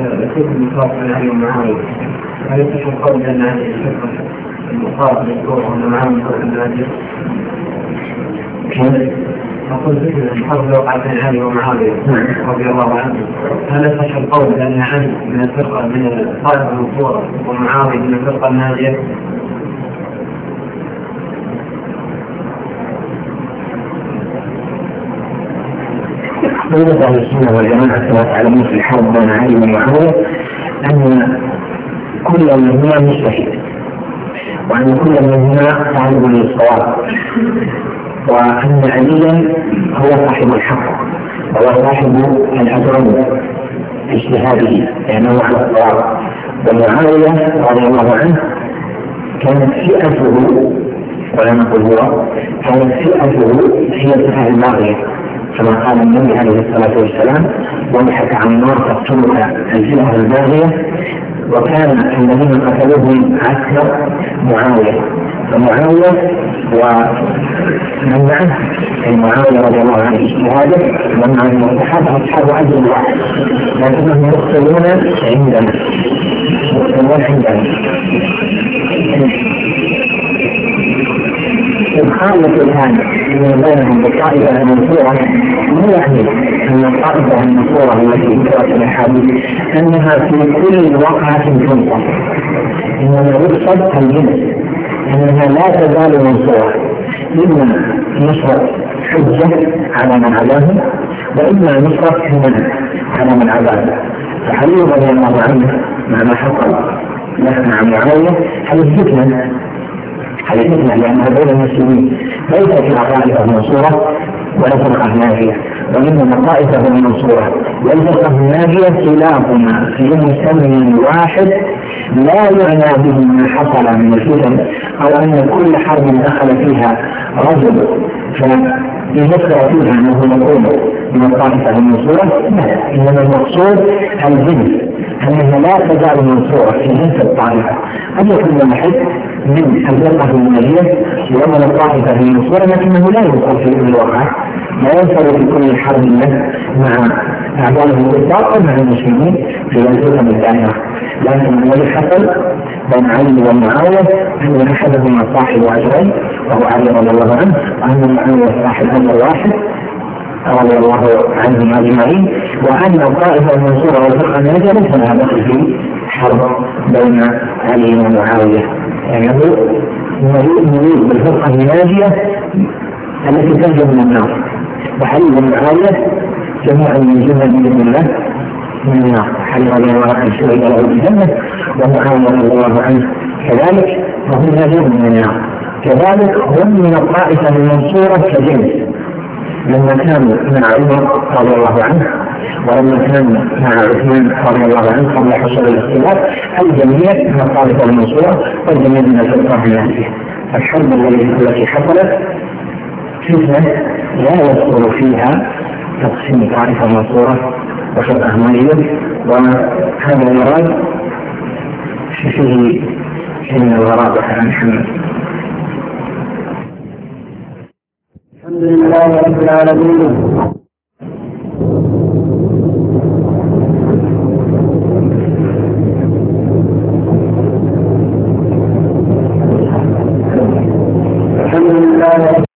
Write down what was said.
الفكر المصاب عن علي ومعاوية، هل يصح القول بأن هذه الفكرة المصاب مذكورة وأن معاوية مذكورة من النادر؟ أقول فكرة الحرب وقعت بين علي ومعاوية رضي الله عنه، هل يصح القول بأن علي من الفرقة من الطائفة المنصورة ومعاوية من الفرقة الناجية؟ بين أهل السنة والجماعة كما تعلمون في الحرب بين علي ومعاوية أن كل منهما مجتهد، وأن كل منهما طالب للصواب، وأن عليا هو صاحب الحق وهو صاحب الأجرين في اجتهاده لأنه على الصواب، ومعاوية رضي الله عنه كانت فئته ولا نقول هو كانت فئته هي الفئة الباغية كما قال النبي عليه الصلاة والسلام: وضحك عن النار تقتلك الفئة الباغية. وكان الذين قتلوهم عسكر معاوية، فمعاوية ومن معه معاوية رضي الله عنه اجتهاده ومن معه الصحابة أصحاب أجر واحد، لكنهم يقتلون عندنا الخالق الآن من بينهم بالطائفة المنصورة لا يعني أن الطائفة المنصورة التي ذكرت الأحاديث أنها في كل وقعة تنصر، إنما يقصد الجنس أنها لا تزال منصورة، إما نصرة حجة على من عداهم وإما نصرة حمل على من عداهم. فعلي رضي الله عنه مع ما حصل مع معاوية هذه فتنة لأنها بين المسلمين ليست الطائفة المنصورة ولا فرقة ناجية، وإنما الطائفة المنصورة والفرقة الناجية كلاهما في مسمى واحد لا يعنى به ما حصل من الفتن أو أن كل حرب دخل فيها رجل فيذكر فيها أنه يقول من الطائفة المنصورة، إنما المقصود الجنس أنها لا تزال منصورة في جنس الطائفة، قد يكون واحد من الفرقة الناجية ومن الطائفة المنصورة لكنه لا يوصل في كل وقعة، لا يوصل في كل حرب له مع أعدائه الكفار أو مع المسلمين في الفرقة الدائرة. لكن الذي حصل بين علي ومعاوية أن أحدهما صاحب أجرين وهو علي رضي الله عنه، وأن معاوية صاحب أجر واحد رضي الله عنهم أجمعين، وأن الطائفة المنصورة والفرقة الناجية ليس لها دخل في حرب بين علي ومعاوية، يعني نريد بالفرقة الناجية التي تنجو من النار، وحلي ومعاوية جميعا من جنة بإذن الله من النار. علي رضي الله عنه شهد له بالجنة ومعاوية رضي الله عنه كذلك وهم ناجون من النار. كذلك هم من الطائفة المنصورة كجنس لما كانوا مع عمر رضي الله عنه ولما كانوا مع عثمان رضي الله عنه قبل حصول الاختلاف، الجميع من الطائفة المنصورة والجميع من الفرقة الناجية. الحرب التي حصلت فتنة لا يذكر فيها تقسيم طائفة منصورة وفرقة ناجية، وهذا المراد فيه من الغرابة عن محمد. الحمد لله رب العالمين. الحمد لله رب